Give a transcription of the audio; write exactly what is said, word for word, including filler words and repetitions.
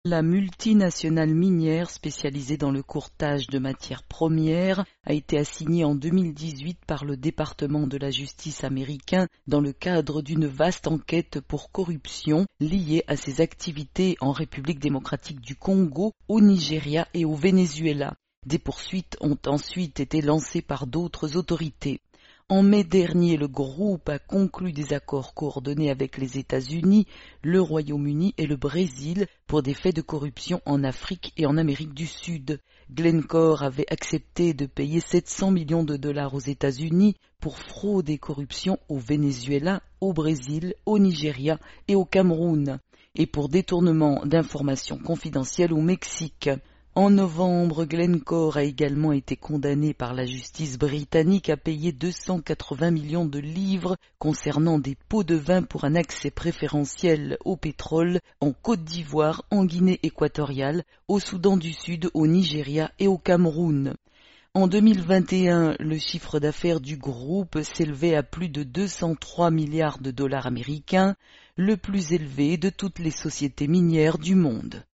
La multinationale minière spécialisée dans le courtage de matières premières a été assignée en deux mille dix-huit par le département de la justice américain dans le cadre d'une vaste enquête pour corruption liée à ses activités en République démocratique du Congo, au Nigeria et au Venezuela. Des poursuites ont ensuite été lancées par d'autres autorités. En mai dernier, le groupe a conclu des accords coordonnés avec les États-Unis, le Royaume-Uni et le Brésil pour des faits de corruption en Afrique et en Amérique du Sud. Glencore avait accepté de payer sept cents millions de dollars aux États-Unis pour fraude et corruption au Venezuela, au Brésil, au Nigeria et au Cameroun, et pour détournement d'informations confidentielles au Mexique. En novembre, Glencore a également été condamné par la justice britannique à payer deux cent quatre-vingts millions de livres concernant des pots de vin pour un accès préférentiel au pétrole en Côte d'Ivoire, en Guinée équatoriale, au Soudan du Sud, au Nigeria et au Cameroun. En deux mille vingt et un, le chiffre d'affaires du groupe s'élevait à plus de deux cent trois milliards de dollars américains, le plus élevé de toutes les sociétés minières du monde.